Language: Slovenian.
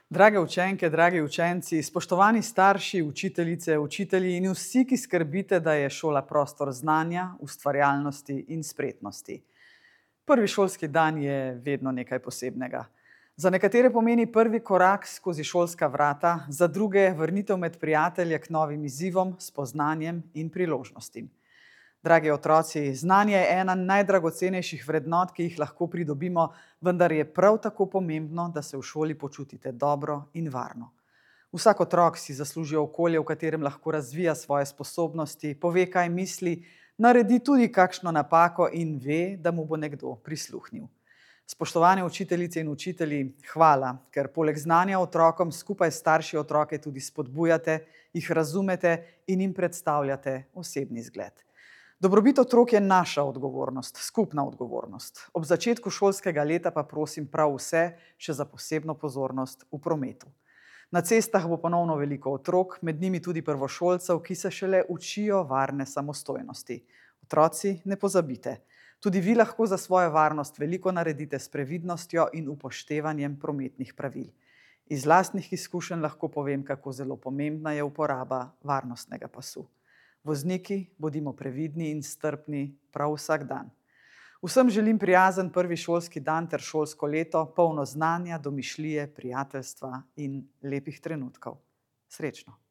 Drage učenke, dragi učenci, spoštovani starši, učiteljice, učitelji in vsi, ki skrbite, da je šola prostor znanja, ustvarjalnosti in spretnosti. Prvi šolski dan je vedno nekaj posebnega. Za nekatere pomeni prvi korak skozi šolska vrata, za druge vrnitev med prijatelje k novim izzivom, spoznanjem in priložnostim. Dragi otroci, znanje je ena najdragocenejših vrednot, ki jih lahko pridobimo, vendar je prav tako pomembno, da se v šoli počutite dobro in varno. Vsak otrok si zasluži okolje, v katerem lahko razvija svoje sposobnosti, pove, kaj misli, naredi tudi kakšno napako in ve, da mu bo nekdo prisluhnil. Spoštovane učiteljice in učitelji, hvala, ker poleg znanja otrokom skupaj s starši otroke tudi spodbujate, jih razumete in jim predstavljate osebni zgled. Dobrobit otrok je naša odgovornost, skupna odgovornost. Ob začetku šolskega leta pa prosim prav vse še za posebno pozornost v prometu. Na cestah bo ponovno veliko otrok, med njimi tudi prvošolcev, ki se šele učijo varne samostojnosti. Otroci, ne pozabite, tudi vi lahko za svojo varnost veliko naredite s previdnostjo in upoštevanjem prometnih pravil. Iz lastnih izkušenj lahko povem, kako zelo pomembna je uporaba varnostnega pasu. Vozniki, bodimo previdni in strpni prav vsak dan. Vsem želim prijazen prvi šolski dan ter šolsko leto, polno znanja, domišljije, prijateljstva in lepih trenutkov. Srečno!